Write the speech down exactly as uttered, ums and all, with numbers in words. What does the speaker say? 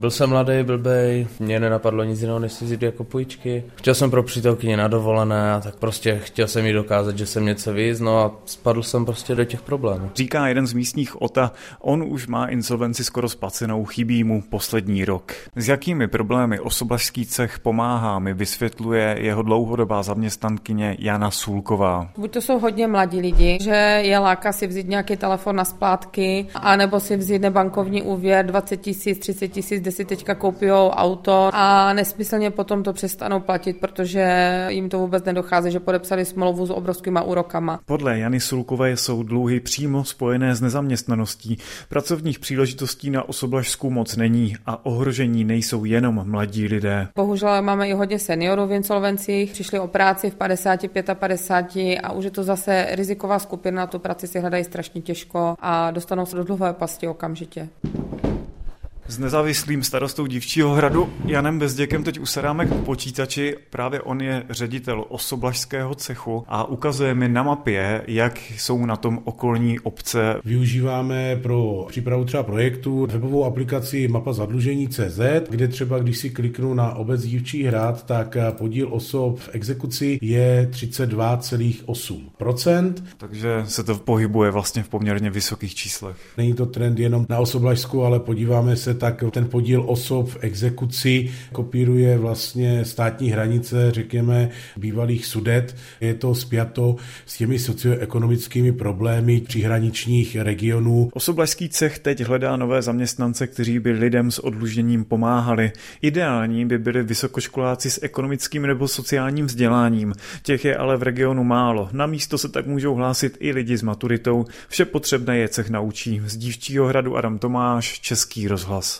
Byl jsem mladý, blbej, mě nenapadlo nic jiného, než si vzít jako půjčky. Chtěl jsem pro přítelkyni na dovolené a tak prostě chtěl jsem jí dokázat, že jsem něco víc, no a spadl jsem prostě do těch problémů. Říká jeden z místních Ota, on už má insolvenci skoro splacenou, chybí mu poslední rok. S jakými problémy Osoblažský cech pomáhá, mi vysvětluje jeho dlouhodobá zaměstnankyně Jana Sulková. Buď to jsou hodně mladí lidi, že je láká si vzít nějaký telefon na splátky, anebo si vzít nebankovní úvěr dvacet tisíc, třicet tisíc, kde si teďka koupijou auto a nesmyslně potom to přestanou platit, protože jim to vůbec nedochází, že podepsali smlouvu s obrovskýma úrokama. Podle Jany Sulkové jsou dluhy přímo spojené s nezaměstnaností. Pracovních příležitostí na Osoblažsku moc není a ohrožení nejsou jenom mladí lidé. Bohužel máme i hodně seniorů v insolvencích, přišli o práci v padesáti, padesát pět a už je to zase riziková skupina, tu práci si hledají strašně těžko a dostanou se do dluhové pasti okamžitě. S nezávislým starostou Divčího Hradu Janem Bezděkem teď usedáme k počítači. Právě on je ředitel Osoblažského cechu a ukazuje mi na mapě, jak jsou na tom okolní obce. Využíváme pro přípravu třeba projektu webovou aplikaci Mapa zadlužení tečka cé zet, kde třeba když si kliknu na obec Divčí Hrad, tak podíl osob v exekuci je třicet dva celá osm procent. Takže se to pohybuje vlastně v poměrně vysokých číslech. Není to trend jenom na Osoblažsku, ale podíváme se, tak ten podíl osob v exekuci kopíruje vlastně státní hranice, řekněme, bývalých Sudet. Je to spjato s těmi socioekonomickými problémy příhraničních regionů. Osoblažský cech teď hledá nové zaměstnance, kteří by lidem s oddlužením pomáhali. Ideální by byli vysokoškoláci s ekonomickým nebo sociálním vzděláním. Těch je ale v regionu málo. Na místo se tak můžou hlásit i lidi s maturitou. Vše potřebné je cech naučí. Z Divčího Hradu Adam Tomáš, Český rozhlas.